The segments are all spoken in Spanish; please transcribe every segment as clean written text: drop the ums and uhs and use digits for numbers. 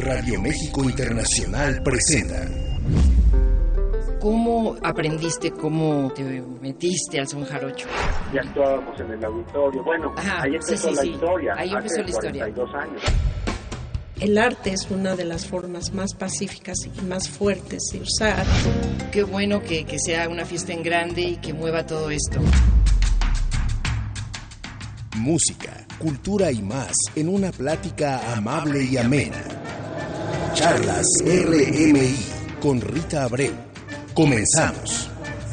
Radio México Internacional presenta. ¿Cómo aprendiste, cómo te metiste al son jarocho? Ya actuábamos en el auditorio. Bueno, ahí empezó la historia. Ahí empezó la historia. 42 años. El arte es una de las formas más pacíficas y más fuertes de usar. Qué bueno que sea una fiesta en grande y que mueva todo esto. Música, cultura y más en una plática amable y amena. Charlas RMI con Rita Abreu. Comenzamos.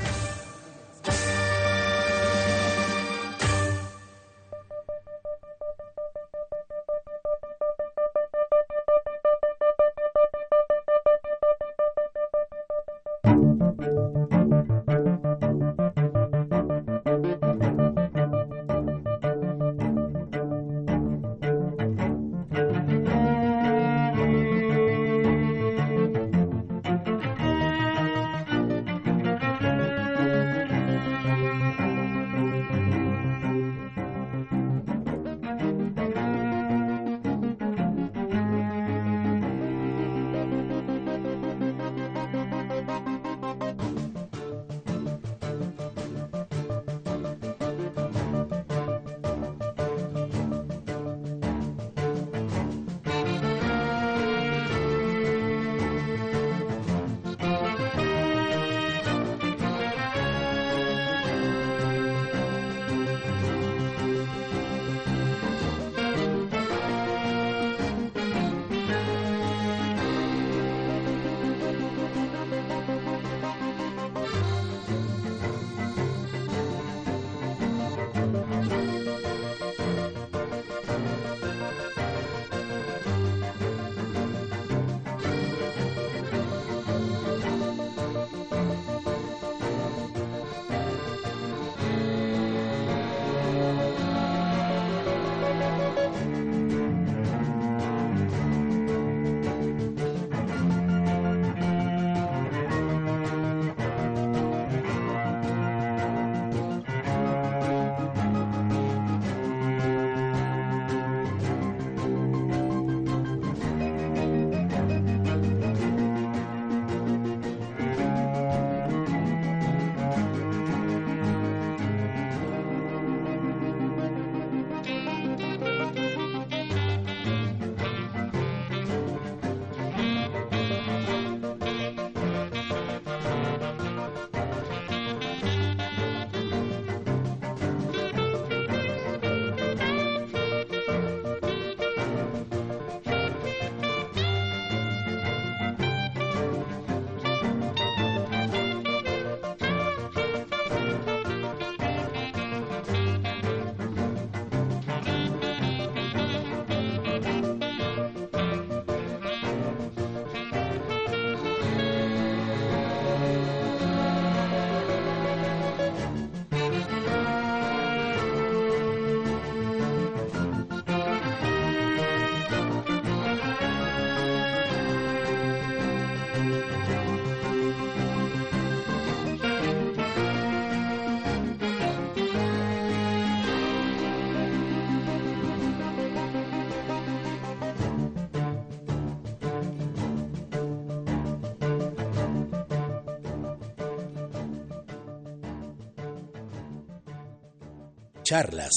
Charlas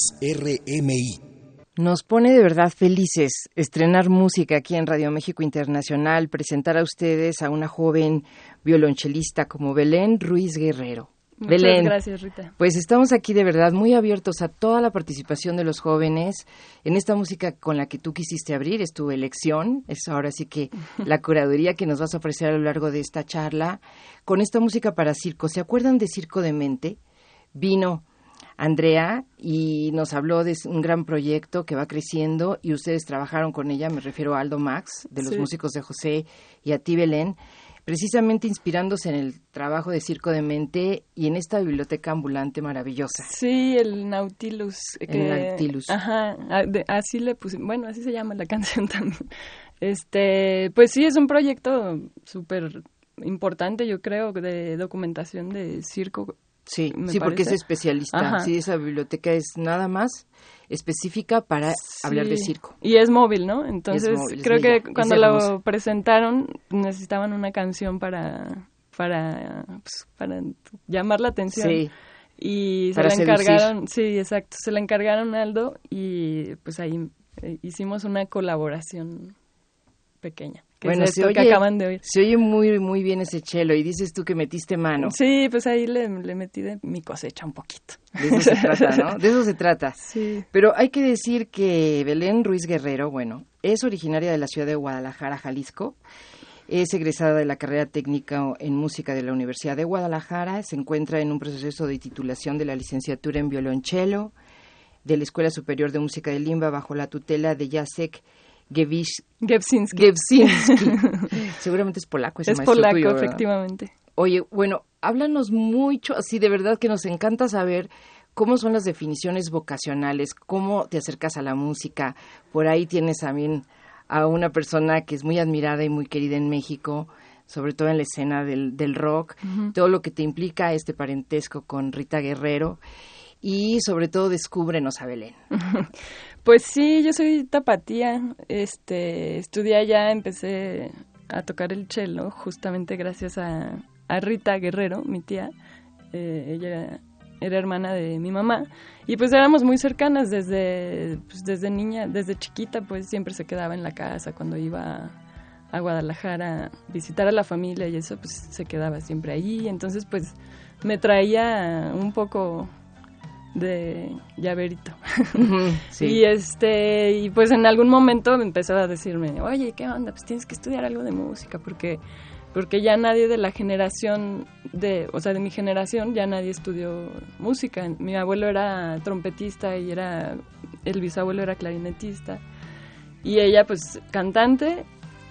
RMI. Nos pone de verdad felices estrenar música aquí en Radio México Internacional, presentar a ustedes a una joven violonchelista como Belén Ruiz Guerrero. Muchas Belén, gracias, Rita. Pues estamos aquí de verdad muy abiertos a toda la participación de los jóvenes en esta música con la que tú quisiste abrir, es tu elección, es ahora sí que la curaduría que nos vas a ofrecer a lo largo de esta charla, con esta música para circo. ¿Se acuerdan de Circo de Mente? Vino Andrea y nos habló de un gran proyecto que va creciendo y ustedes trabajaron con ella, me refiero a Aldo Max, de los músicos de José, y a ti, Belén, precisamente inspirándose en el trabajo de Circo de Mente y en esta biblioteca ambulante maravillosa. Sí, el Nautilus. El Nautilus. Ajá, así le puse, bueno, así se llama la canción también. Pues sí, es un proyecto súper importante, yo creo, de documentación de circo Sí, me sí, porque es parece. especialista. Ajá. Sí, esa biblioteca es nada más específica para hablar de circo. Y es móvil, ¿no? Entonces, Es móvil, es creo bella, que cuando es lo hermosa. presentaron necesitaban una canción para llamar la atención. Sí. Y Para se la seducir. encargaron, sí, exacto, se la encargaron a Aldo y pues ahí hicimos una colaboración pequeña. Que Bueno, es esto que acaban de oír. se oye muy, muy bien ese cello y dices tú que metiste mano. Sí, pues ahí le metí de mi cosecha un poquito. De eso se trata, ¿no? De eso se trata. Sí. Pero hay que decir que Belén Ruiz Guerrero, bueno, es originaria de la ciudad de Guadalajara, Jalisco. Es egresada de la carrera técnica en música de la Universidad de Guadalajara. Se encuentra en un proceso de titulación de la licenciatura en violonchelo de la Escuela Superior de Música de Limba bajo la tutela de Jacek Gebsinski. Seguramente es polaco ese Es maestro polaco, tuyo, ¿verdad? efectivamente. Oye, bueno, háblanos mucho, así de verdad que nos encanta saber cómo son las definiciones vocacionales, cómo te acercas a la música. Por ahí tienes también a una persona que es muy admirada y muy querida en México, sobre todo en la escena del rock, todo lo que te implica este parentesco con Rita Guerrero y sobre todo descúbrenos a Belén. Pues sí, yo soy tapatía, estudié allá, empecé a tocar el cello justamente gracias a Rita Guerrero, mi tía. Ella era hermana de mi mamá y pues éramos muy cercanas desde niña, desde chiquita, pues siempre se quedaba en la casa cuando iba a Guadalajara a visitar a la familia y eso, pues se quedaba siempre ahí. Entonces pues me traía un poco de llaverito. Sí. Y pues en algún momento me empezó a decirme, oye, ¿qué onda? Pues tienes que estudiar algo de música porque ya nadie de la generación de mi generación ya nadie estudió música. Mi abuelo era trompetista y el bisabuelo era clarinetista y ella pues cantante,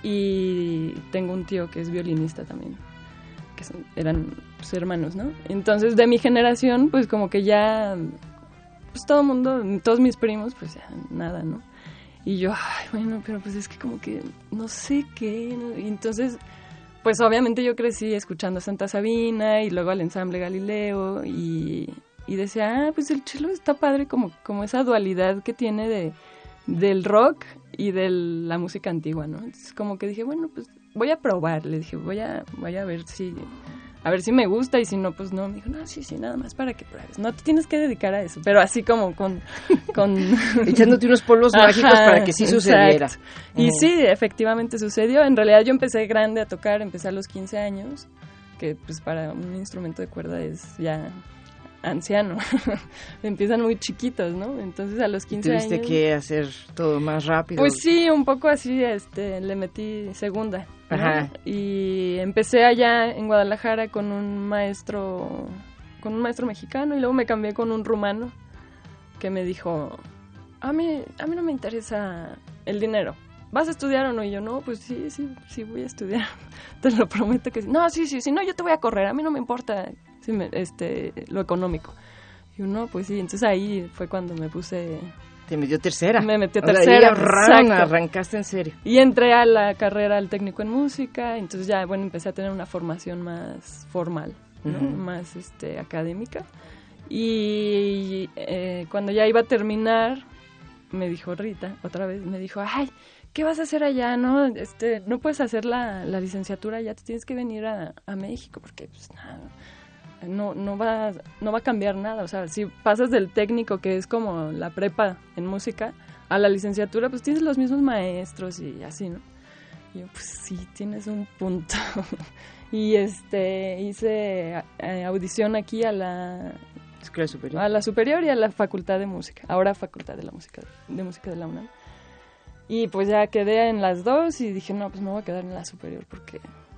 y tengo un tío que es violinista también, que eran pues, hermanos, ¿no? Entonces de mi generación pues como que ya pues todo el mundo, todos mis primos pues ya nada, ¿no? Y yo, ay, bueno, pero pues es que como que no sé qué, ¿no? Y entonces pues obviamente yo crecí escuchando a Santa Sabina y luego al ensamble Galileo y decía, pues el cello está padre como esa dualidad que tiene del rock y de la música antigua, ¿no? Entonces como que dije, bueno, pues voy a probar, le dije, voy a ver si me gusta y si no, pues no. Me dijo, no, sí, nada más para que pruebes. No te tienes que dedicar a eso, pero así como con echándote unos polvos mágicos para que sí sucediera. Exacto. Y sí, efectivamente sucedió. En realidad yo empecé grande a tocar, empecé a los 15 años, que pues para un instrumento de cuerda es ya anciano. Empiezan muy chiquitos, ¿no? Entonces a los 15 años... ¿Tuviste que hacer todo más rápido? Pues sí, un poco así, le metí segunda, ¿no? Ajá. Y empecé allá en Guadalajara con un maestro mexicano y luego me cambié con un rumano que me dijo, a mí no me interesa el dinero. ¿Vas a estudiar o no? Y yo, no, pues sí voy a estudiar. Te lo prometo que sí. No, sí, no, yo te voy a correr, a mí no me importa lo económico. Y yo, no, pues sí, entonces ahí fue cuando me puse... Te metió tercera. Me metió tercera, exacto. Arrancaste en serio. Y entré a la carrera al técnico en música, entonces ya, bueno, empecé a tener una formación más formal, ¿no? Uh-huh. Más académica. Y cuando ya iba a terminar, me dijo Rita, otra vez, me dijo, ay, ¿qué vas a hacer allá? No, no puedes hacer la licenciatura allá, te tienes que venir a México, porque pues nada, no va a cambiar nada. O sea, si pasas del técnico, que es como la prepa en música, a la licenciatura, pues tienes los mismos maestros y así, ¿no? Y yo, pues sí, tienes un punto. Y hice audición aquí a la Escuela Superior. A la superior y a la Facultad de Música, ahora Facultad de Música de la UNAM. Y pues ya quedé en las dos y dije, no, pues me voy a quedar en la superior porque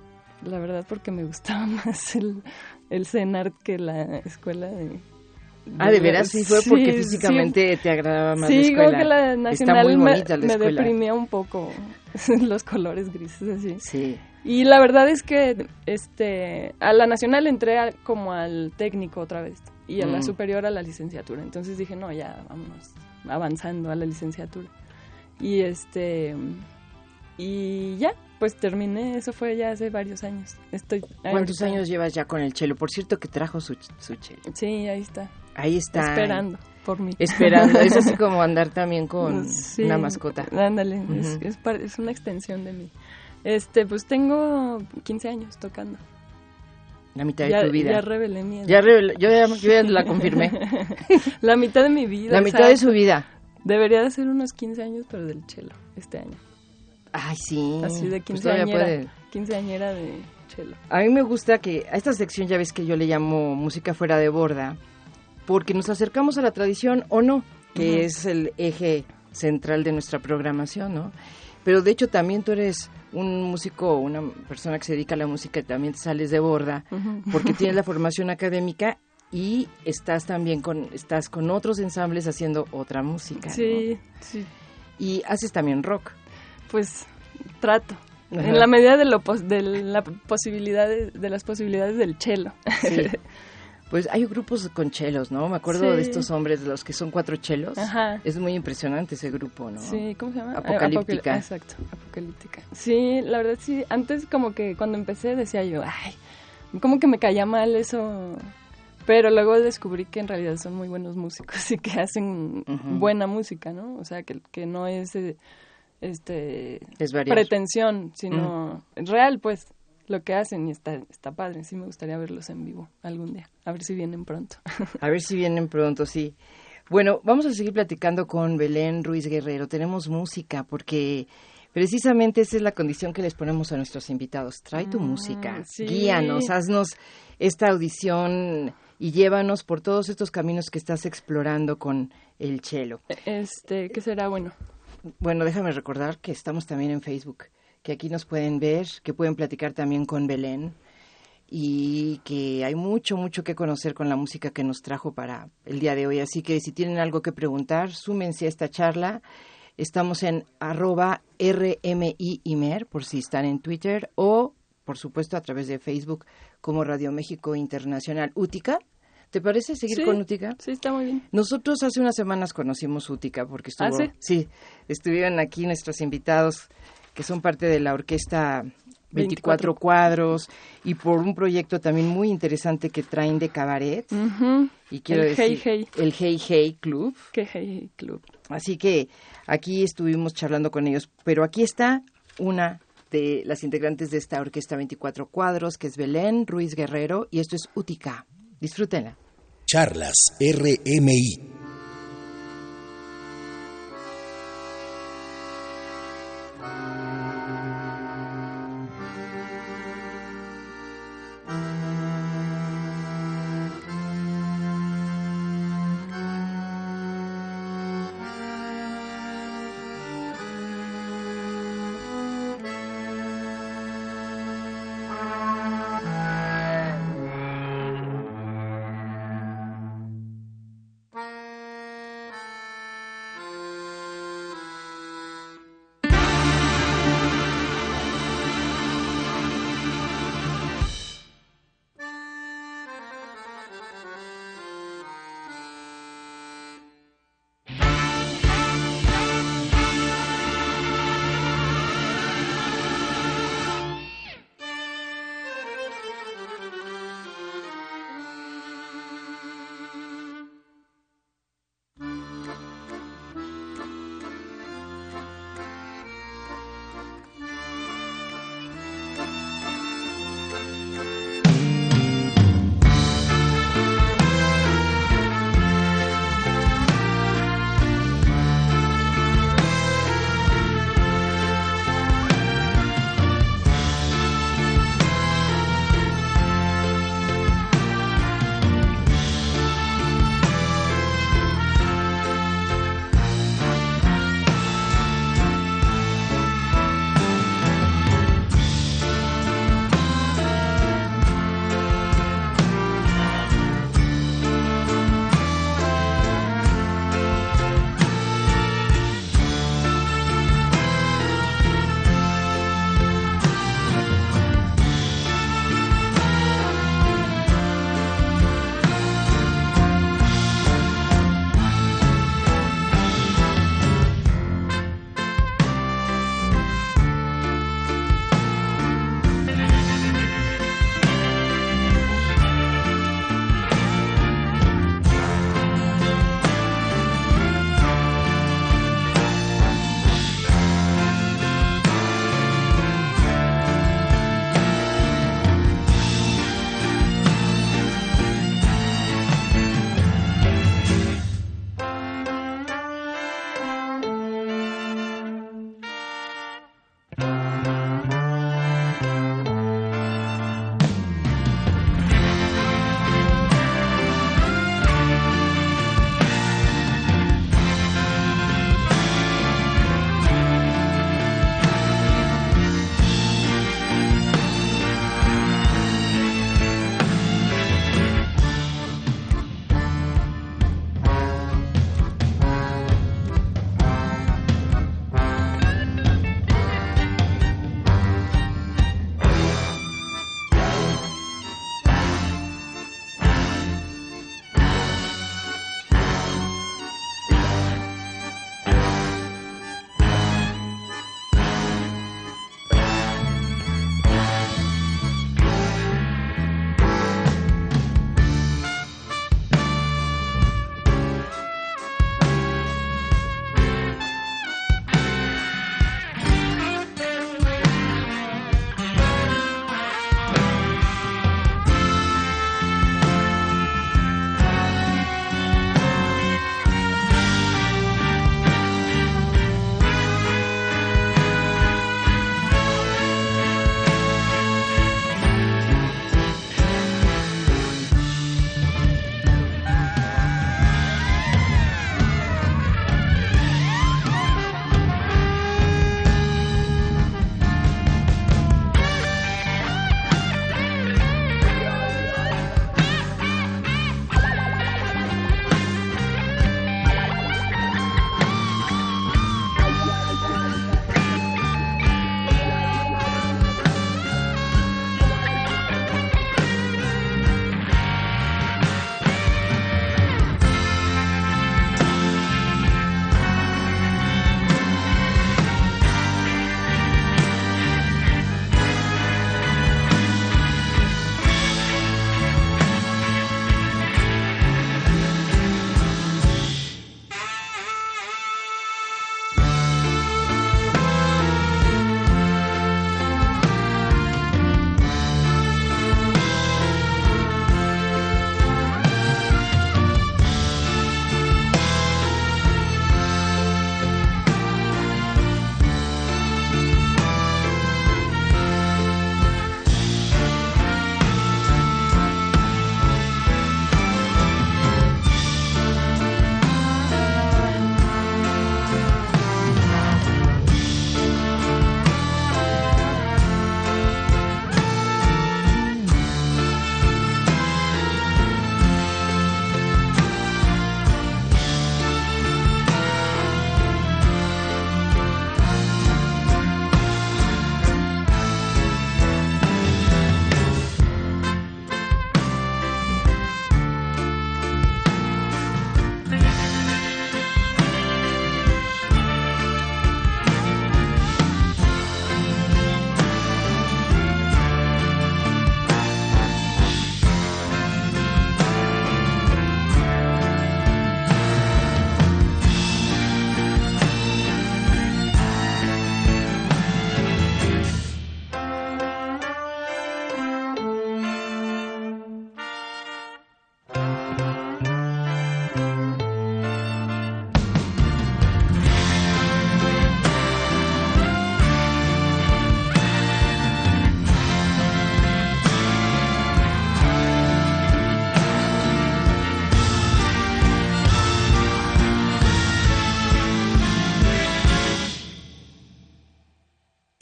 me gustaba más el CENART que la escuela de ¿de veras? Sí, fue porque físicamente te agradaba más la escuela. Sí, como que la nacional Está muy bonita la me escuela. deprimía un poco los colores grises así. Sí. Y la verdad es que a la nacional entré como al técnico otra vez y a la superior a la licenciatura. Entonces dije, no, ya vámonos avanzando a la licenciatura. Y Y ya, pues terminé, eso fue ya hace varios años. ¿Cuántos años llevas ya con el cello? Por cierto que trajo su cello. Sí, ahí está. Ahí está. Esperando por mí. Esperando, es así como andar también con una mascota. Ándale, es una extensión de mí. Pues tengo 15 años tocando. La mitad de tu vida. Ya revelé mi edad. Yo ya la confirmé. La mitad de mi vida. La mitad de su vida. Debería de ser unos 15 años, pero del cello, este año. Ay, sí. Así de quinceañera de cello. A mí me gusta que a esta sección ya ves que yo le llamo música fuera de borda, porque nos acercamos a la tradición o no, que es el eje central de nuestra programación, ¿no? Pero de hecho también tú eres un músico, una persona que se dedica a la música y también te sales de borda, porque tienes la formación académica y estás también con otros ensambles haciendo otra música, sí, ¿no? Sí. Y haces también rock. Pues trato, en la medida de las posibilidades del cello. Sí. Pues hay grupos con chelos, ¿no? Me acuerdo de estos hombres, de los que son 4 chelos. Ajá. Es muy impresionante ese grupo, ¿no? Sí, ¿cómo se llama? Apocalíptica. Exacto, Apocalíptica. Sí, la verdad sí, antes como que cuando empecé decía yo, ay, como que me caía mal eso, pero luego descubrí que en realidad son muy buenos músicos y que hacen buena música, ¿no? O sea, que no es pretensión, sino real, pues. Lo que hacen y está padre. Sí me gustaría verlos en vivo algún día. A ver si vienen pronto. A ver si vienen pronto, sí. Bueno, vamos a seguir platicando con Belén Ruiz Guerrero. Tenemos música porque precisamente esa es la condición que les ponemos a nuestros invitados. Trae tu música, sí. Guíanos, haznos esta audición y llévanos por todos estos caminos que estás explorando con el cello. ¿Qué será bueno? Bueno, déjame recordar que estamos también en Facebook, que aquí nos pueden ver, que pueden platicar también con Belén y que hay mucho que conocer con la música que nos trajo para el día de hoy. Así que si tienen algo que preguntar, súmense a esta charla. Estamos en @RMIimer, por si están en Twitter, o, por supuesto, a través de Facebook como Radio México Internacional. Útica, ¿te parece seguir con Útica? Sí, está muy bien. Nosotros hace unas semanas conocimos Útica porque estuvo... ¿Ah, sí? Sí, estuvieron aquí nuestros invitados que son parte de la orquesta 24 Cuadros y por un proyecto también muy interesante que traen de cabaret. Y quiero decir, el Hey Hey Club. ¿Qué Hey Club? Así que aquí estuvimos charlando con ellos, pero aquí está una de las integrantes de esta orquesta 24 Cuadros, que es Belén Ruiz Guerrero, y esto es Útica. Disfrútenla. Charlas RMI.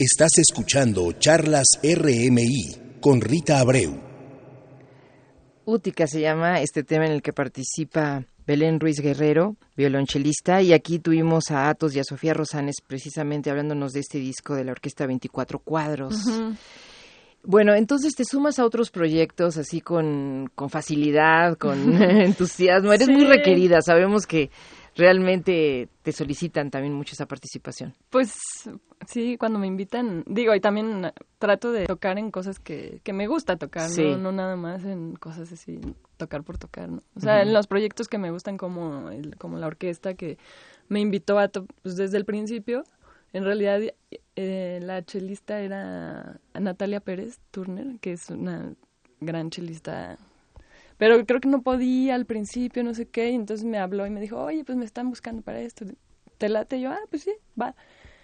Estás escuchando Charlas RMI con Rita Abreu. Útica se llama este tema en el que participa Belén Ruiz Guerrero, violonchelista, y aquí tuvimos a Athos y a Sofía Rosanes precisamente hablándonos de este disco de la Orquesta 24 Cuadros. Uh-huh. Bueno, entonces te sumas a otros proyectos así con facilidad, con entusiasmo. Eres muy requerida, sabemos que realmente te solicitan también mucho esa participación. Pues sí, cuando me invitan, digo, y también trato de tocar en cosas que me gusta tocar, sí. No nada más en cosas así, tocar por tocar, ¿no? O sea, en los proyectos que me gustan como la orquesta que me invitó pues desde el principio, en realidad la chelista era Natalia Pérez Turner, que es una gran chelista. Pero creo que no podía al principio, no sé qué, y entonces me habló y me dijo, oye, pues me están buscando para esto, ¿te late? Y yo, pues sí, va.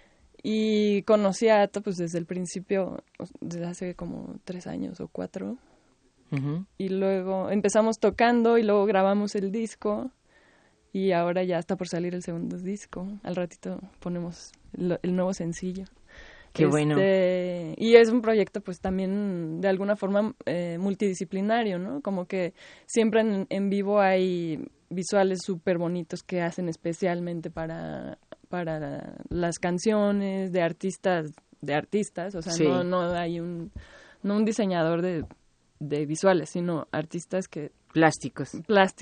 Y conocí a Ato pues desde el principio, desde hace como 3 años o 4, uh-huh. Y luego empezamos tocando y luego grabamos el disco, y ahora ya está por salir el segundo disco, al ratito ponemos el nuevo sencillo. Qué bueno. Y es un proyecto pues también de alguna forma multidisciplinario, ¿no? Como que siempre en vivo hay visuales súper bonitos que hacen especialmente para las canciones de artistas, o sea, sí. no hay un diseñador de visuales, sino artistas plásticos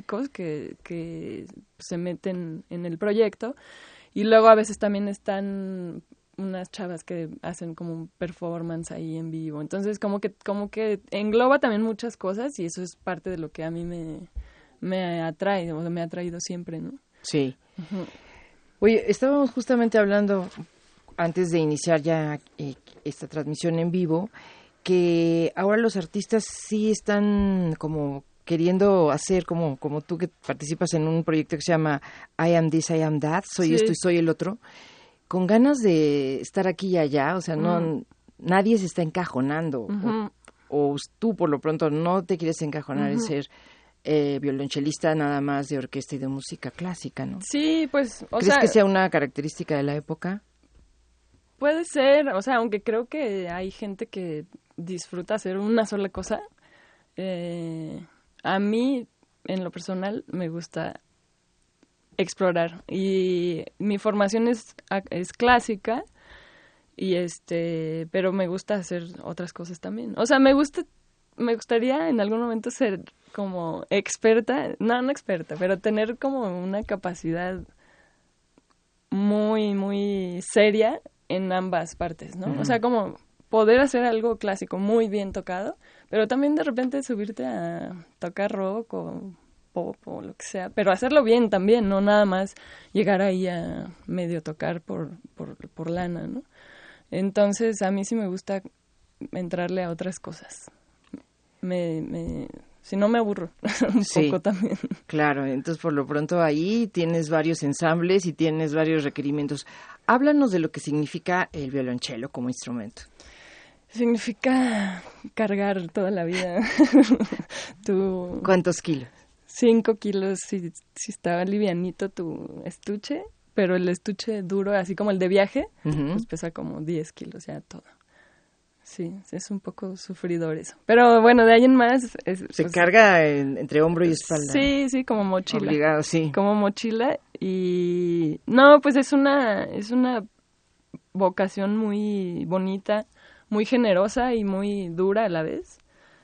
que se meten en el proyecto, y luego a veces también están unas chavas que hacen como un performance ahí en vivo. Entonces como que engloba también muchas cosas, y eso es parte de lo que a mí me atrae, o me ha atraído siempre, ¿no? Sí. Uh-huh. Oye, estábamos justamente hablando antes de iniciar ya esta transmisión en vivo, que ahora los artistas sí están como queriendo hacer como tú, que participas en un proyecto que se llama I Am This, I Am That, soy esto y soy el otro, con ganas de estar aquí y allá, o sea, no nadie se está encajonando, uh-huh. o tú por lo pronto no te quieres encajonar, uh-huh. en ser violonchelista nada más de orquesta y de música clásica, ¿no? Sí, pues, ¿crees que sea una característica de la época? Puede ser, o sea, aunque creo que hay gente que disfruta hacer una sola cosa, a mí, en lo personal, me gusta explorar, y mi formación es clásica, y pero me gusta hacer otras cosas también. O sea, me gustaría en algún momento ser como experta, no experta, pero tener como una capacidad muy, muy seria en ambas partes, ¿no? Uh-huh. O sea, como poder hacer algo clásico muy bien tocado, pero también de repente subirte a tocar rock o pop o lo que sea, pero hacerlo bien también, no nada más llegar ahí a medio tocar por lana, ¿no? Entonces, a mí sí me gusta entrarle a otras cosas. Si no me aburro un poco también. Claro, entonces por lo pronto ahí tienes varios ensambles y tienes varios requerimientos. Háblanos de lo que significa el violonchelo como instrumento. Significa cargar toda la vida. ¿Cuántos kilos? 5 kilos, si estaba livianito tu estuche, pero el estuche duro, así como el de viaje, uh-huh. pues pesa como 10 kilos ya todo. Sí, es un poco sufridor eso. Pero bueno, de ahí en más... Se carga entre hombro y espalda. Sí, como mochila. Obligado, sí. Como mochila. Y no, pues es una vocación muy bonita, muy generosa y muy dura a la vez.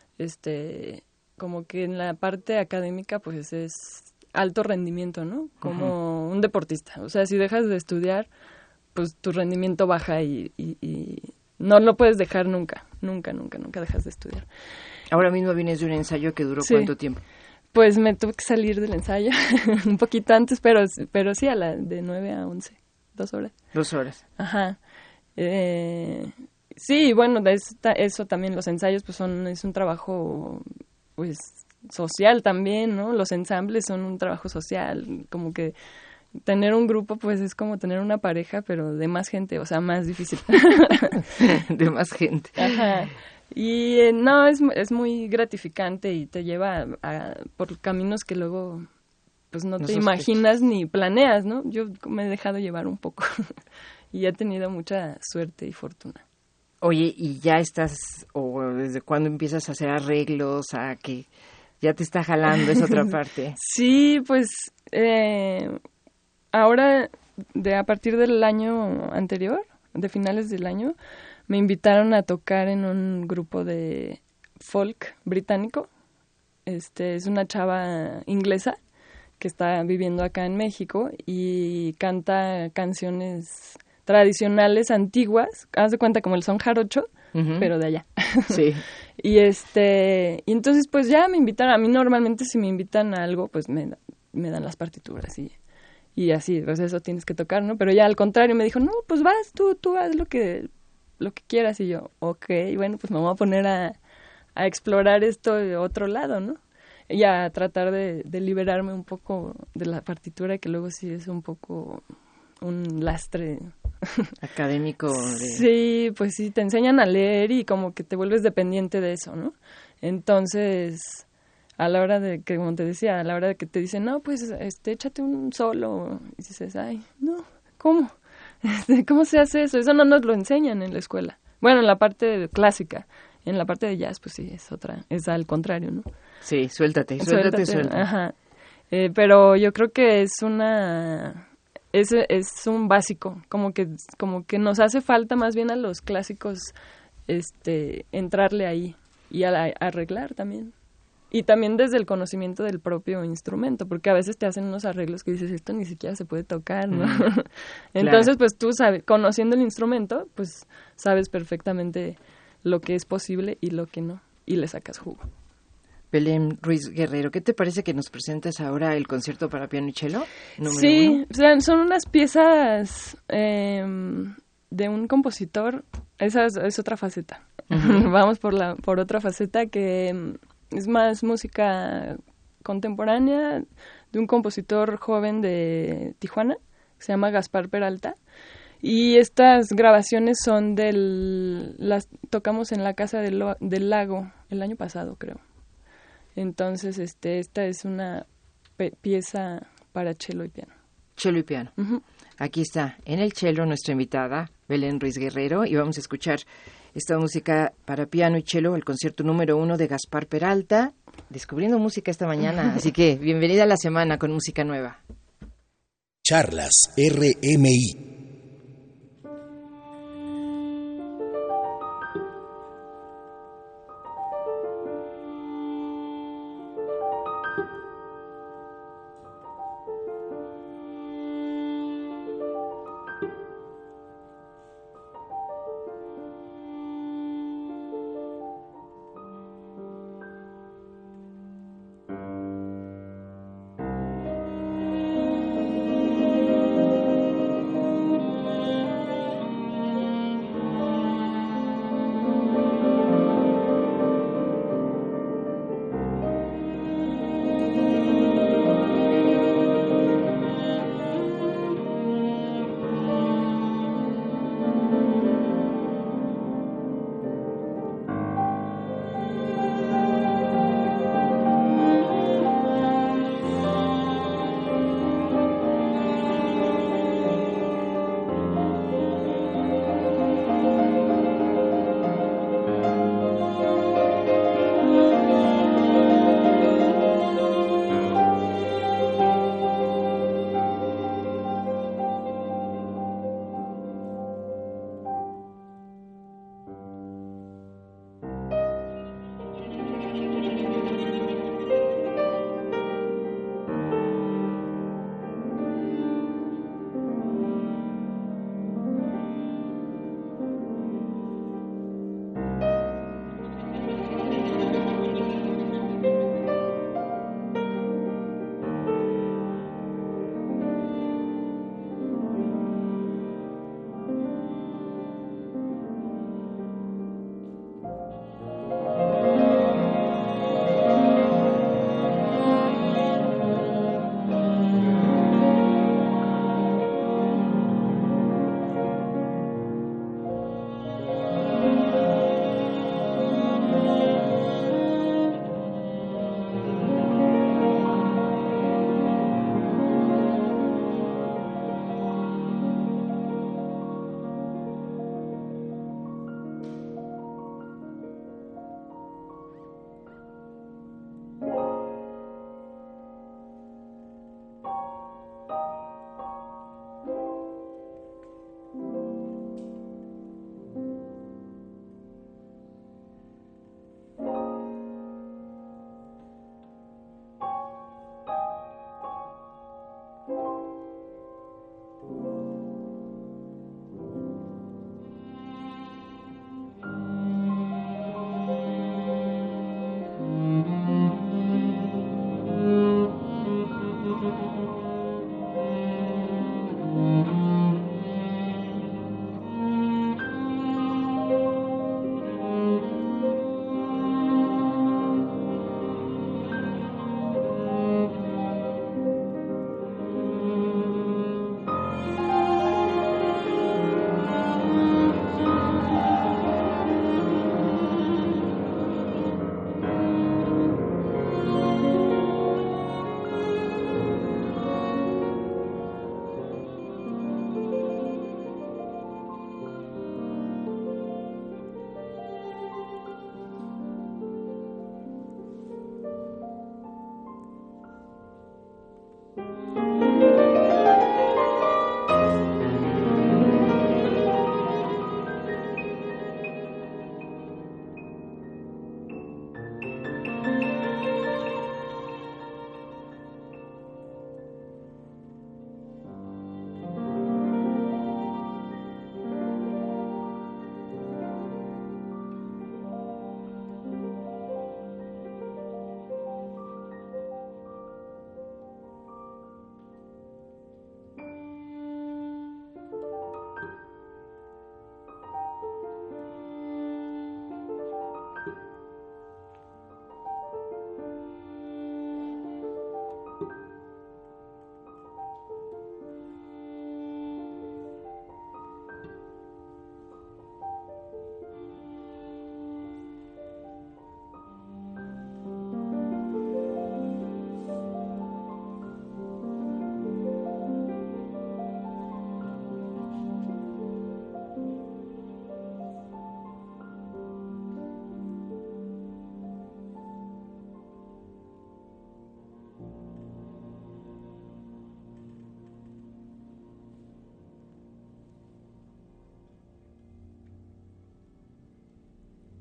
Como que en la parte académica pues es alto rendimiento, ¿no? Como uh-huh. un deportista. O sea, si dejas de estudiar, pues tu rendimiento baja y no lo puedes dejar nunca dejas de estudiar. Ahora mismo vienes de un ensayo que duró ¿cuánto tiempo? Pues me tuve que salir del ensayo un poquito antes, pero sí de 9 a 11, 2 horas. 2 horas. Ajá. Sí, bueno, eso también, los ensayos pues es un trabajo pues social también, ¿no? Los ensambles son un trabajo social, como que tener un grupo pues es como tener una pareja, pero de más gente, o sea, más difícil. De más gente. Ajá. Y no, es muy gratificante y te lleva por caminos que luego pues no te imaginas ni planeas, ¿no? Yo me he dejado llevar un poco y he tenido mucha suerte y fortuna. Oye, ¿y ya estás, o desde cuándo empiezas a hacer arreglos, a que ya te está jalando esa otra parte? Sí, pues ahora, a partir del año anterior, de finales del año, me invitaron a tocar en un grupo de folk británico. Es una chava inglesa que está viviendo acá en México y canta canciones tradicionales antiguas, haz de cuenta como el son jarocho, pero de allá. Sí. y entonces pues ya me invitaron. A mí normalmente si me invitan a algo pues me dan las partituras y así, pues eso tienes que tocar, ¿no? Pero ya al contrario me dijo, no, pues vas, tú haz lo que quieras. Y yo, okay, bueno, pues me voy a poner a explorar esto de otro lado, ¿no? Y a tratar de liberarme un poco de la partitura, que luego sí es un poco un lastre académico. Sí, pues sí, te enseñan a leer y como que te vuelves dependiente de eso, ¿no? Entonces, a la hora de que, como te decía, a la hora de que te dicen, no, pues échate un solo, y dices, ay, no, ¿cómo? ¿Cómo se hace eso? Eso no nos lo enseñan en la escuela. Bueno, en la parte clásica. En la parte de jazz, pues sí, es al contrario, ¿no? Sí, suéltate. Ajá. Pero yo creo que es un básico, como que nos hace falta más bien a los clásicos entrarle ahí y arreglar también. Y también desde el conocimiento del propio instrumento, porque a veces te hacen unos arreglos que dices, esto ni siquiera se puede tocar, ¿no? Entonces, pues tú sabes, conociendo el instrumento, pues sabes perfectamente lo que es posible y lo que no, y le sacas jugo. Belén Ruiz Guerrero, ¿qué te parece que nos presentes ahora el concierto para piano y cello? Sí, o sea, son unas piezas de un compositor. Esa es otra faceta. Vamos por otra faceta que es más música contemporánea de un compositor joven de Tijuana, que se llama Gaspar Peralta. Y estas grabaciones son las tocamos en la Casa del Lago el año pasado, creo. Entonces, esta es una pieza para cello y piano. Cello y piano. Aquí está, en el cello, nuestra invitada, Belén Ruiz Guerrero, y vamos a escuchar esta música para piano y cello, el concierto número 1 de Gaspar Peralta, descubriendo música esta mañana. Así que, bienvenida a la semana con música nueva. Charlas RMI.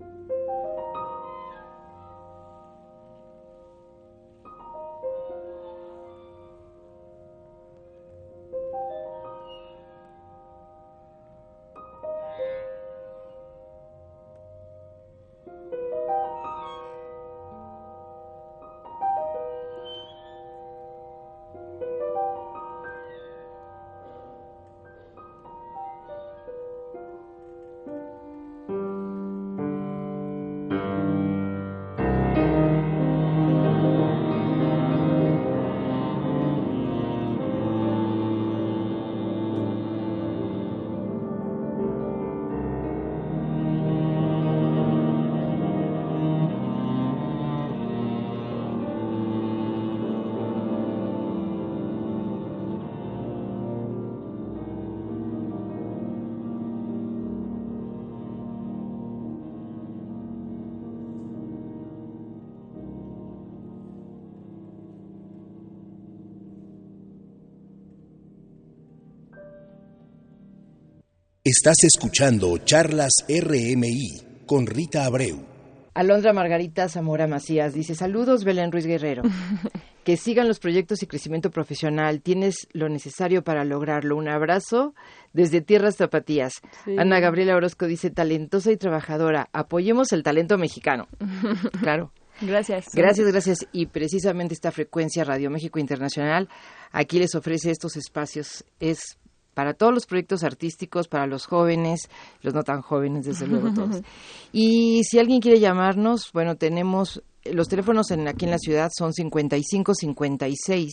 Estás escuchando Charlas RMI con Rita Abreu. Alondra Margarita Zamora Macías dice: saludos, Belén Ruiz Guerrero. Que sigan los proyectos y crecimiento profesional. Tienes lo necesario para lograrlo. Un abrazo desde Tierras Tapatías. Sí. Ana Gabriela Orozco dice: talentosa y trabajadora. Apoyemos el talento mexicano. Claro. Gracias. Gracias. Y precisamente esta frecuencia Radio México Internacional aquí les ofrece estos espacios. Es para todos los proyectos artísticos, para los jóvenes, los no tan jóvenes, desde luego todos. Y si alguien quiere llamarnos, bueno, tenemos los teléfonos aquí en la ciudad son 55 56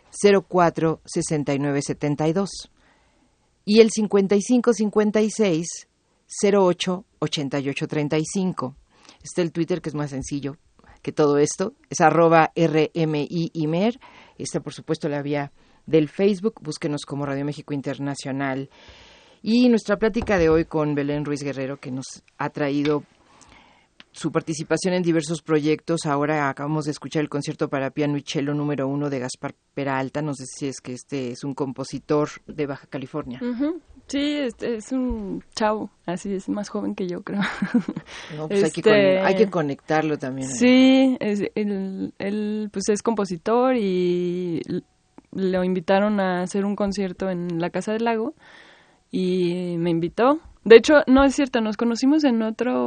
04 69 72 y el 55 56 08 88 35. Está el Twitter, que es más sencillo que todo esto, es @RMIImer. Está, por supuesto, la vía del Facebook, búsquenos como Radio México Internacional. Y nuestra plática de hoy con Belén Ruiz Guerrero, que nos ha traído su participación en diversos proyectos. Ahora acabamos de escuchar el concierto para piano y cello número 1 de Gaspar Peralta. No sé si es que este es un compositor de Baja California. Uh-huh. Sí, es un chavo, así es, más joven que yo, creo. No, pues hay que conectarlo también. Sí, él pues es compositor y lo invitaron a hacer un concierto en la Casa del Lago y me invitó. De hecho, no es cierto, nos conocimos en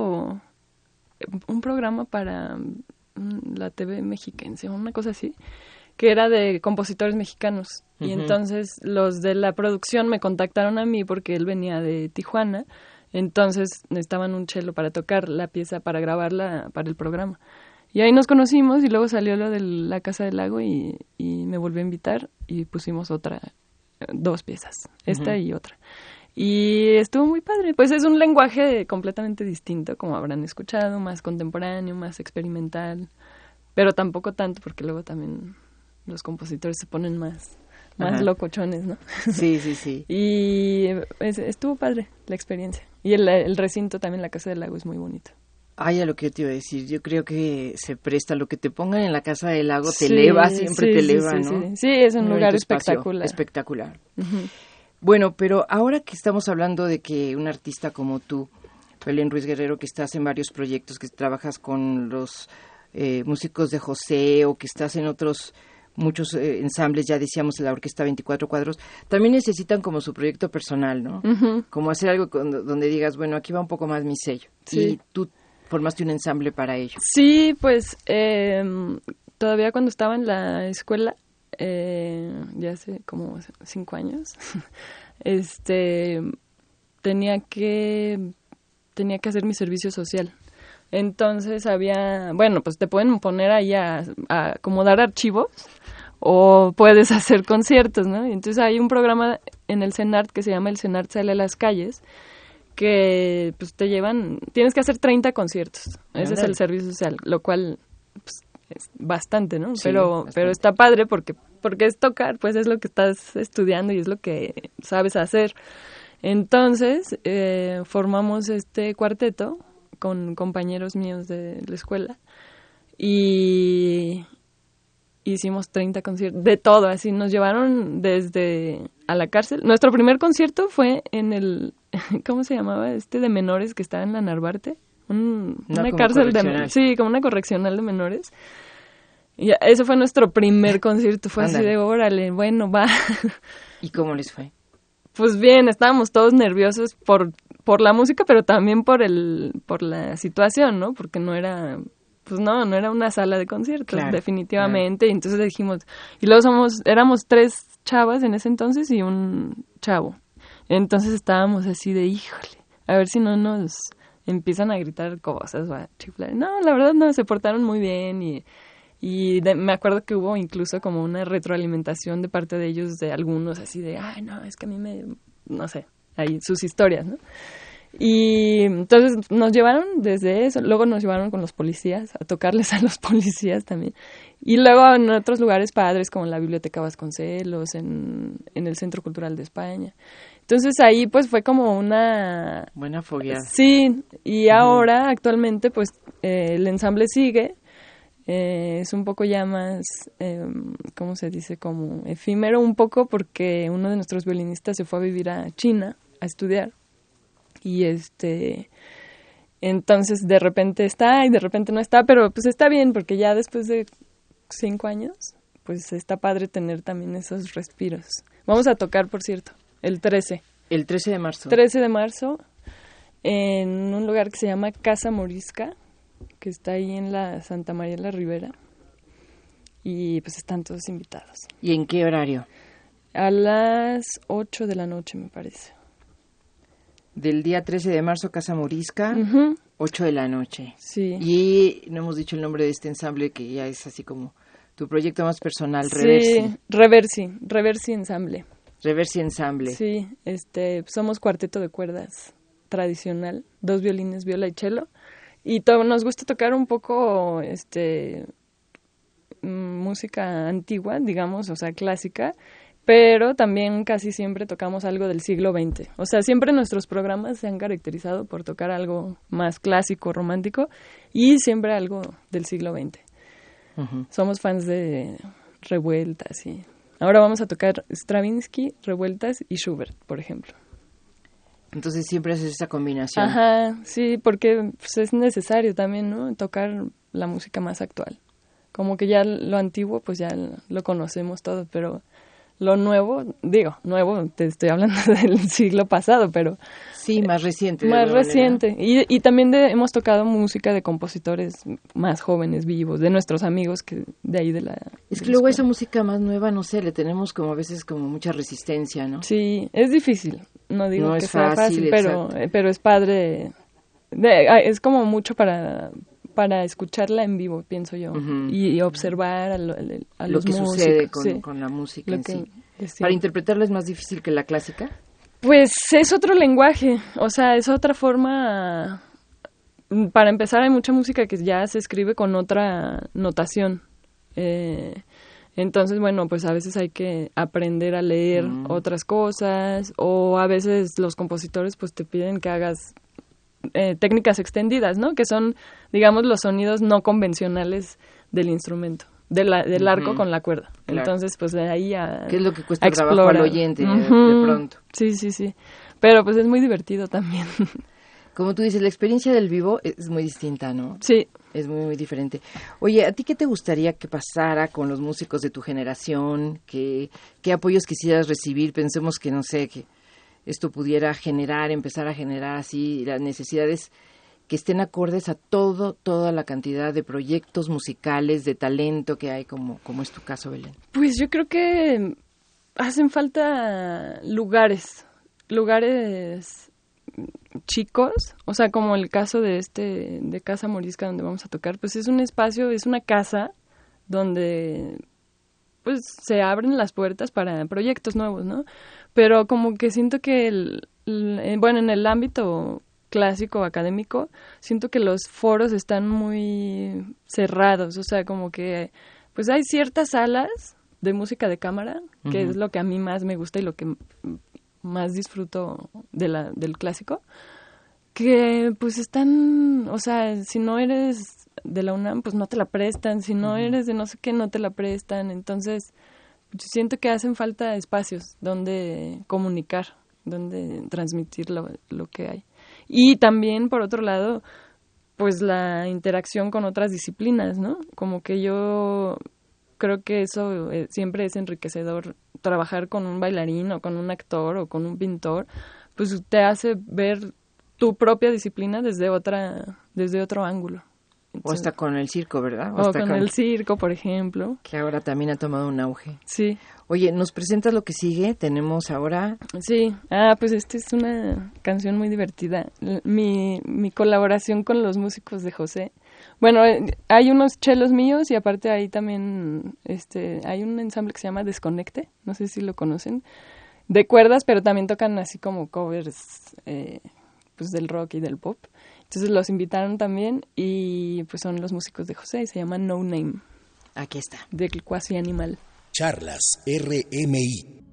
un programa para la TV mexiquense, una cosa así, que era de compositores mexicanos. Uh-huh. Y entonces los de la producción me contactaron a mí porque él venía de Tijuana, entonces necesitaban un cello para tocar la pieza, para grabarla para el programa. Y ahí nos conocimos y luego salió lo de la Casa del Lago y me volvió a invitar y pusimos dos piezas, esta y otra. Y estuvo muy padre, pues es un lenguaje completamente distinto, como habrán escuchado, más contemporáneo, más experimental, pero tampoco tanto porque luego también los compositores se ponen más locochones, ¿no? Sí. Y estuvo padre la experiencia. Y el recinto también, la Casa del Lago, es muy bonito. Ay, a lo que yo te iba a decir, yo creo que se presta lo que te pongan en la Casa del Lago, te eleva, siempre te eleva, ¿no? Sí, es un lugar espectacular. Espectacular. Uh-huh. Bueno, pero ahora que estamos hablando de que un artista como tú, Belén Ruiz Guerrero, que estás en varios proyectos, que trabajas con los músicos de José o que estás en muchos ensambles, ya decíamos, la Orquesta 24 Cuadros, también necesitan como su proyecto personal, ¿no? Uh-huh. Como hacer algo donde digas, bueno, aquí va un poco más mi sello. Sí. Y tú formaste un ensamble para ello. Sí, pues todavía cuando estaba en la escuela, ya hace como 5 años, tenía que hacer mi servicio social. Entonces pues te pueden poner ahí a acomodar archivos o puedes hacer conciertos, ¿no? Y entonces hay un programa en el CENART que se llama El CENART Sale a las Calles, que pues tienes que hacer 30 conciertos. Ese es el servicio social, lo cual pues, es bastante, ¿no? Sí, pero está padre porque es tocar, pues es lo que estás estudiando y es lo que sabes hacer. Entonces, formamos este cuarteto con compañeros míos de la escuela y hicimos 30 conciertos, de todo, así nos llevaron desde a la cárcel. Nuestro primer concierto fue en el, ¿cómo se llamaba? De menores que estaba en la Narvarte. una cárcel sí, como una correccional de menores. Y ese fue nuestro primer concierto, fue así de órale, bueno, va. ¿Y cómo les fue? Pues bien, estábamos todos nerviosos por la música, pero también por la situación, ¿no? Porque no era una sala de conciertos, claro, definitivamente. Claro. Y entonces dijimos, y luego éramos 3 chavas en ese entonces y un chavo. Entonces estábamos así de, híjole, a ver si no nos empiezan a gritar cosas o a chiflar. No, la verdad no, se portaron muy bien y me acuerdo que hubo incluso como una retroalimentación de parte de ellos, de algunos así de, ay, no, es que a mí no sé, ahí sus historias, ¿no? Y entonces nos llevaron desde eso, luego nos llevaron con los policías, a tocarles a los policías también. Y luego en otros lugares padres como la Biblioteca Vasconcelos, en el Centro Cultural de España. Entonces ahí pues fue como una... buena fogueada. Sí, y ahora actualmente pues el ensamble sigue. Es un poco ya más, ¿cómo se dice? Como efímero un poco porque uno de nuestros violinistas se fue a vivir a China a estudiar. Y entonces de repente está y de repente no está, pero pues está bien porque ya después de 5 años, pues está padre tener también esos respiros. Vamos a tocar, por cierto, el 13. El 13 de marzo. 13 de marzo en un lugar que se llama Casa Morisca, que está ahí en la Santa María de la Ribera. Y pues están todos invitados. ¿Y en qué horario? A las 8 de la noche, me parece. Del día 13 de marzo, Casa Morisca, 8 de la noche. Sí. Y no hemos dicho el nombre de este ensamble, que ya es así como tu proyecto más personal, Reversi. Sí, Reversi Ensamble. Reversi Ensamble. Sí, somos cuarteto de cuerdas tradicional, 2 violines, viola y cello. Y nos gusta tocar un poco música antigua, digamos, o sea, clásica, pero también casi siempre tocamos algo del siglo XX. O sea, siempre nuestros programas se han caracterizado por tocar algo más clásico, romántico, y siempre algo del siglo XX. Uh-huh. Somos fans de Revueltas y ahora vamos a tocar Stravinsky, Revueltas y Schubert, por ejemplo. Entonces siempre haces esa combinación. Ajá, sí, porque pues, es necesario también, ¿no? Tocar la música más actual. Como que ya lo antiguo, pues ya lo conocemos todo, pero lo nuevo, te estoy hablando del siglo pasado, pero... Sí, más reciente. Más reciente. Y también hemos tocado música de compositores más jóvenes, vivos, de nuestros amigos que de ahí de la... Es que luego esa música más nueva, no sé, le tenemos como a veces como mucha resistencia, ¿no? Sí, es difícil. No digo no que es sea fácil, pero es padre. Es como mucho para escucharla en vivo, pienso yo, uh-huh. y observar a los músicos. Lo que sucede con la música en sí. ¿Para interpretarla es más difícil que la clásica? Pues es otro lenguaje, o sea, es otra forma. Para empezar, hay mucha música que ya se escribe con otra notación. Entonces, bueno, pues a veces hay que aprender a leer otras cosas, o a veces los compositores pues te piden que hagas técnicas extendidas, ¿no? Que son, digamos, los sonidos no convencionales del instrumento, del arco con la cuerda. Claro. Entonces, pues de ahí a ¿qué es lo que cuesta trabajo al oyente de pronto? Sí. Pero pues es muy divertido también. Como tú dices, la experiencia del vivo es muy distinta, ¿no? Sí. Es muy, muy diferente. Oye, ¿a ti qué te gustaría que pasara con los músicos de tu generación? ¿Qué apoyos quisieras recibir? Pensemos que, no sé, que esto pudiera empezar a generar así las necesidades que estén acordes a toda la cantidad de proyectos musicales, de talento que hay, como es tu caso, Belén. Pues yo creo que hacen falta lugares chicos, o sea, como el caso de Casa Morisca donde vamos a tocar, pues es un espacio, es una casa donde pues se abren las puertas para proyectos nuevos, ¿no? Pero como que siento que en el ámbito clásico académico, siento que los foros están muy cerrados, o sea, como que pues hay ciertas salas de música de cámara, que es lo que a mí más me gusta y lo que más disfruto del clásico, que pues están, o sea, si no eres de la UNAM, pues no te la prestan, si no eres de no sé qué, no te la prestan, entonces yo siento que hacen falta espacios donde comunicar, donde transmitir lo que hay. Y también, por otro lado, pues la interacción con otras disciplinas, ¿no? Como que yo creo que eso siempre es enriquecedor, trabajar con un bailarín o con un actor o con un pintor, pues te hace ver tu propia disciplina desde otro ángulo. Entonces, o hasta con el circo, ¿verdad? O con el circo, por ejemplo. Que ahora también ha tomado un auge. Sí. Oye, ¿nos presentas lo que sigue? Tenemos ahora... Sí, pues esta es una canción muy divertida. Mi colaboración con los músicos de José. Bueno, hay unos chelos míos y aparte ahí también hay un ensamble que se llama Desconecte, no sé si lo conocen, de cuerdas, pero también tocan así como covers pues del rock y del pop. Entonces los invitaron también y pues son los músicos de José y se llaman No Name. Aquí está. Del Cuasi Animal. Charlas RMI.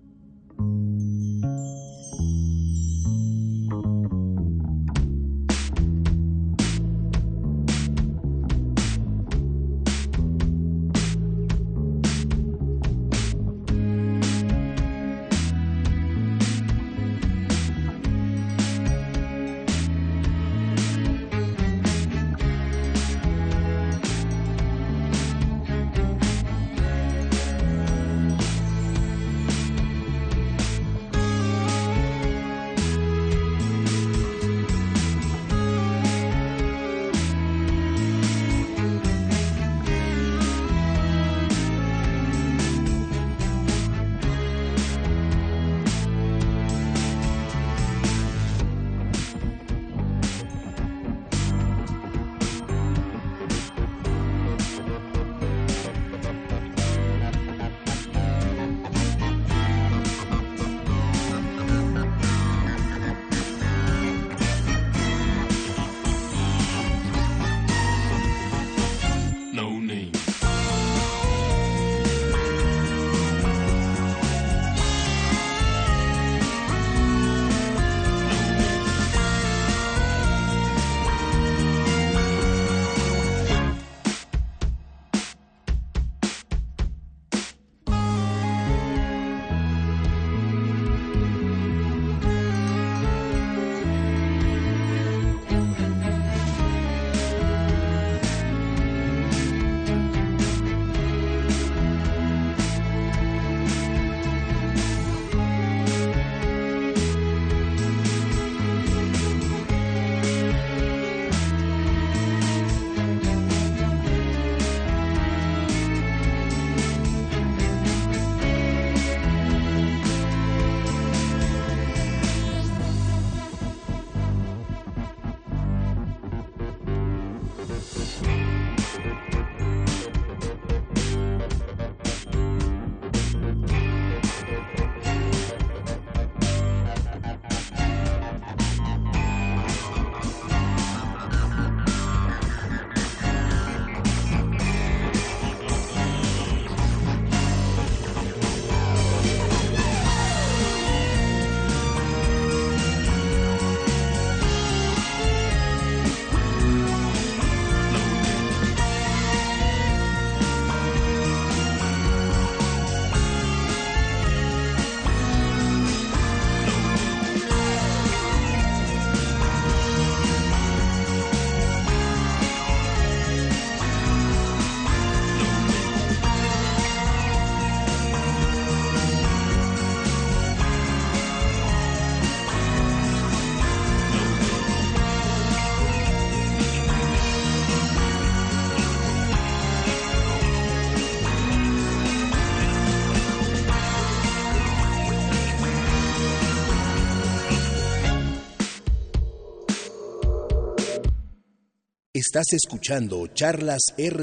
Estás escuchando Charlas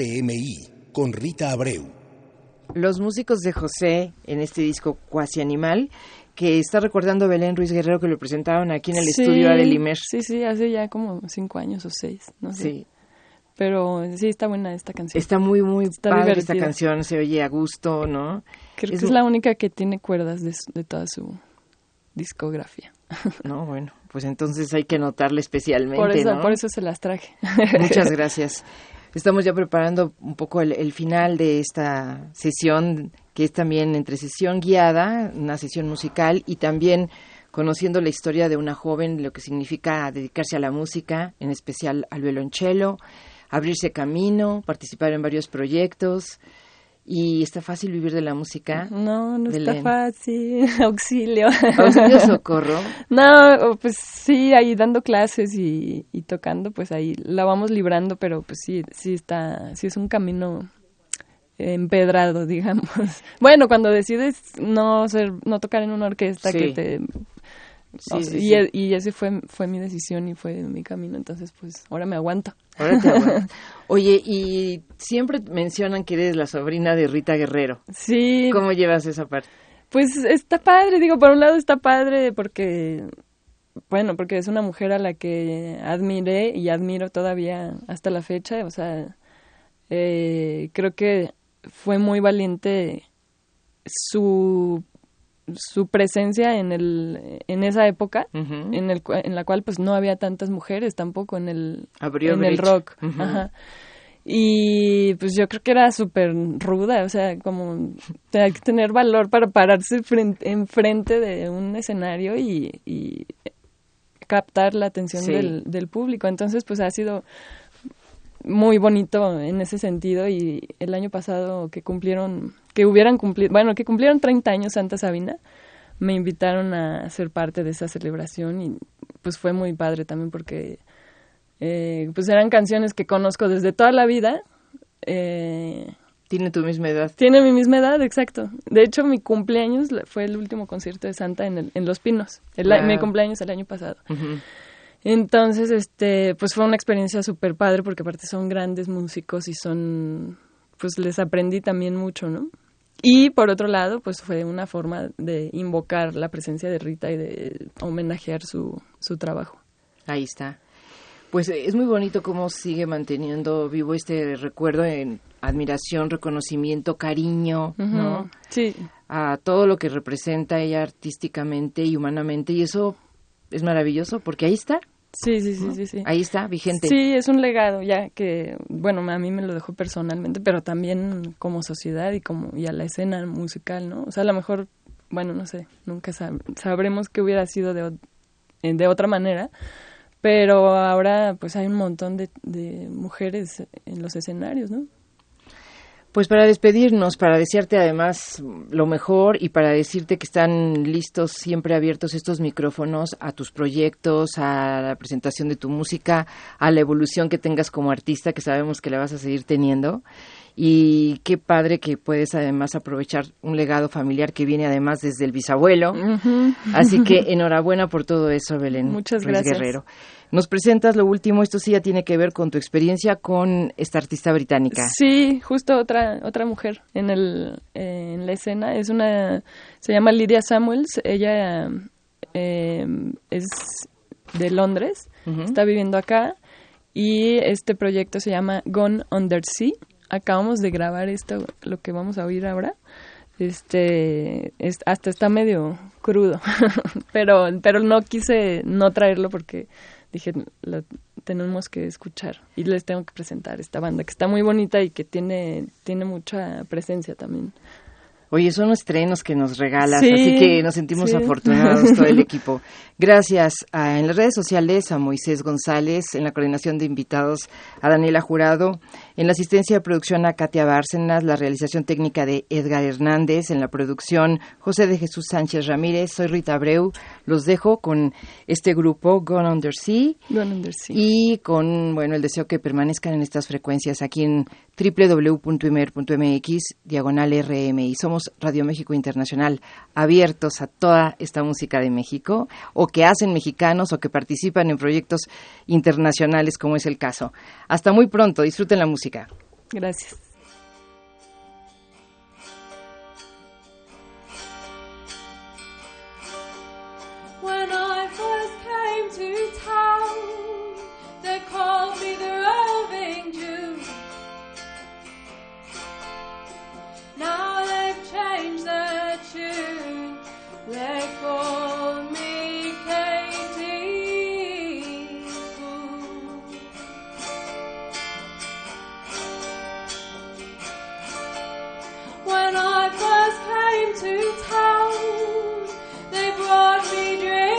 RMI con Rita Abreu. Los músicos de José en este disco Cuasi Animal, que está recordando Belén Ruiz Guerrero, que lo presentaron aquí en el estudio Adelimer. Sí, hace ya como 5 años o 6, no sé. Sí. Pero sí está buena esta canción. Está muy padre divertida. Esta canción, se oye a gusto, ¿no? Creo que es la única que tiene cuerdas de toda su discografía. No, bueno, pues entonces hay que notarle especialmente, por eso se las traje. Muchas gracias. Estamos ya preparando un poco el final de esta sesión, que es también entre sesión guiada, una sesión musical, y también conociendo la historia de una joven, lo que significa dedicarse a la música, en especial al violonchelo, abrirse camino, participar en varios proyectos. ¿Y está fácil vivir de la música? No, no Belén. está fácil. Auxilio. ¿Auxilio, socorro? No, pues sí, ahí dando clases y tocando, pues ahí la vamos librando, pero pues sí es un camino empedrado, digamos. Bueno, cuando decides no tocar en una orquesta sí. que te... Sí. Y ese fue mi decisión y fue mi camino, entonces pues ahora me aguanto. Ahora te aguantas. Oye, y siempre mencionan que eres la sobrina de Rita Guerrero. Sí. ¿Cómo llevas esa parte? Pues está padre, digo, por un lado está padre porque es una mujer a la que admiré y admiro todavía hasta la fecha, o sea, creo que fue muy valiente su presencia en esa época, Uh-huh. en la cual pues no había tantas mujeres tampoco en el brecha. rock. Uh-huh. Ajá. Y pues yo creo que era súper ruda, o sea, como hay que tener valor para pararse enfrente de un escenario y captar la atención sí. del público. Entonces pues ha sido muy bonito en ese sentido, y el año pasado que cumplieron 30 años Santa Sabina, me invitaron a ser parte de esa celebración y pues fue muy padre también porque pues eran canciones que conozco desde toda la vida. Tiene tu misma edad. Tiene mi misma edad, exacto. De hecho, mi cumpleaños fue el último concierto de Santa en Los Pinos. Mi cumpleaños el año pasado. Uh-huh. Entonces, pues fue una experiencia súper padre porque aparte son grandes músicos y pues les aprendí también mucho, ¿no? Y por otro lado, pues fue una forma de invocar la presencia de Rita y de homenajear su trabajo. Ahí está. Pues es muy bonito cómo sigue manteniendo vivo este recuerdo en admiración, reconocimiento, cariño, Uh-huh. ¿no? Sí. A todo lo que representa ella artísticamente y humanamente, y eso es maravilloso porque ahí está. Sí. Ahí está, vigente. Sí, es un legado ya que, bueno, a mí me lo dejó personalmente, pero también como sociedad y a la escena musical, ¿no? O sea, a lo mejor, bueno, no sé, nunca sabremos qué hubiera sido de otra manera, pero ahora pues hay un montón de mujeres en los escenarios, ¿no? Pues para despedirnos, para desearte además lo mejor y para decirte que están listos, siempre abiertos estos micrófonos a tus proyectos, a la presentación de tu música, a la evolución que tengas como artista, que sabemos que la vas a seguir teniendo. Y qué padre que puedes además aprovechar un legado familiar que viene además desde el bisabuelo. Uh-huh. Así que enhorabuena por todo eso, Belén. Muchas Ruiz gracias. Guerrero. Nos presentas lo último, esto sí ya tiene que ver con tu experiencia con esta artista británica. Sí, justo otra mujer en la escena, se llama Lydia Samuels, ella es de Londres, Uh-huh. está viviendo acá, y este proyecto se llama Gone Undersea. Acabamos de grabar lo que vamos a oír ahora. Hasta está medio crudo, pero no quise no traerlo porque dije, lo tenemos que escuchar y les tengo que presentar esta banda que está muy bonita y que tiene mucha presencia también. Oye, son estrenos que nos regalas, Sí, así que nos sentimos sí. afortunados todo el equipo. Gracias en las redes sociales a Moisés González, en la coordinación de invitados a Daniela Jurado, en la asistencia de producción a Katia Bárcenas, la realización técnica de Edgar Hernández, en la producción José de Jesús Sánchez Ramírez. Soy Rita Abreu, los dejo con este grupo Gone Undersea y con el deseo que permanezcan en estas frecuencias aquí en www.imer.mx/RMI. Somos Radio México Internacional, abiertos a toda esta música de México, o que hacen mexicanos o que participan en proyectos internacionales, como es el caso. Hasta muy pronto, disfruten la música. Gracias. When I first came to town, they called me the roving Jew. Now they've changed their tune. They call me Katie Boo. When I first came to town, they brought me drinks.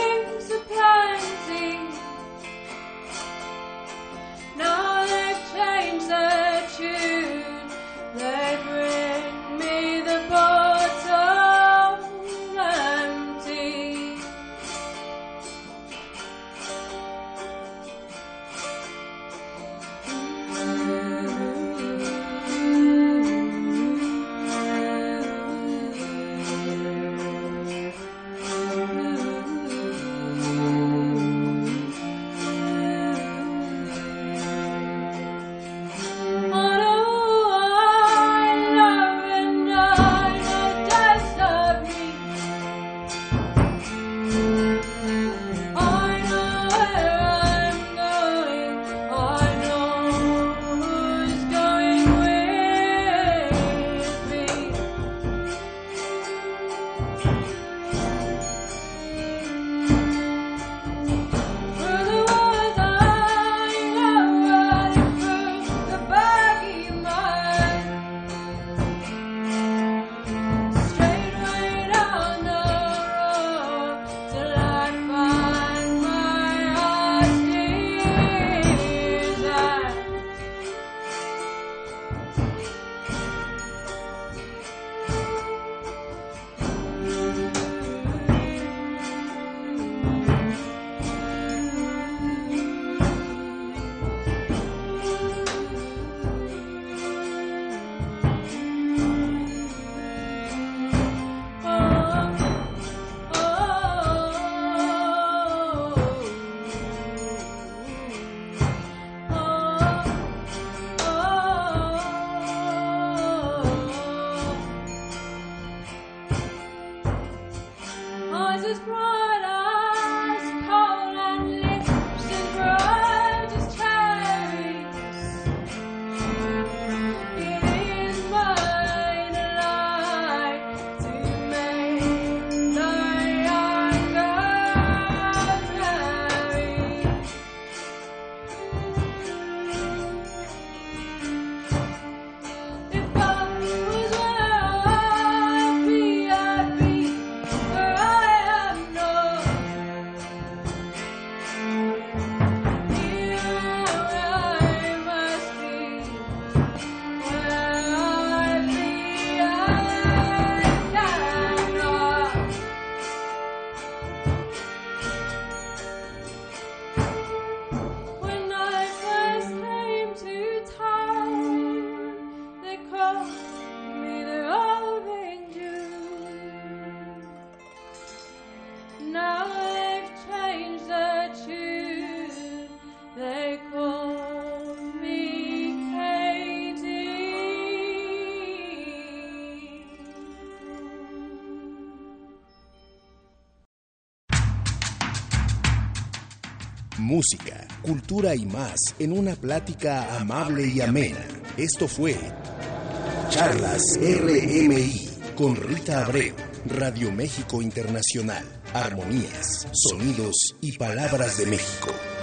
música, cultura y más en una plática amable y amena. Esto fue Charlas RMI con Rita Abreu, Radio México Internacional. Armonías, sonidos y palabras de México.